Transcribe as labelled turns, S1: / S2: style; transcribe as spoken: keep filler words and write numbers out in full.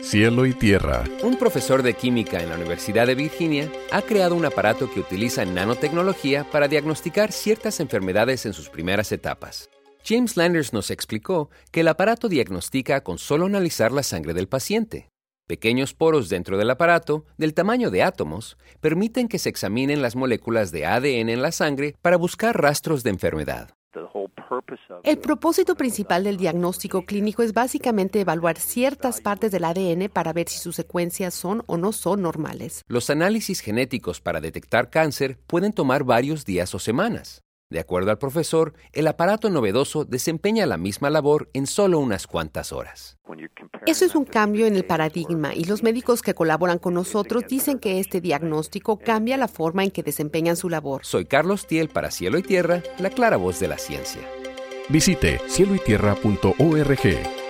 S1: Cielo y tierra.
S2: Un profesor de química en la Universidad de Virginia ha creado un aparato que utiliza nanotecnología para diagnosticar ciertas enfermedades en sus primeras etapas. James Landers nos explicó que el aparato diagnostica con solo analizar la sangre del paciente. Pequeños poros dentro del aparato, del tamaño de átomos, permiten que se examinen las moléculas de A D N en la sangre para buscar rastros de enfermedad.
S3: El propósito principal del diagnóstico clínico es básicamente evaluar ciertas partes del A D N para ver si sus secuencias son o no son normales.
S2: Los análisis genéticos para detectar cáncer pueden tomar varios días o semanas. De acuerdo al profesor, el aparato novedoso desempeña la misma labor en solo unas cuantas horas.
S3: Eso es un cambio en el paradigma y los médicos que colaboran con nosotros dicen que este diagnóstico cambia la forma en que desempeñan su labor.
S2: Soy Carlos Thiel para Cielo y Tierra, la clara voz de la ciencia.
S1: Visite cielo y tierra punto org.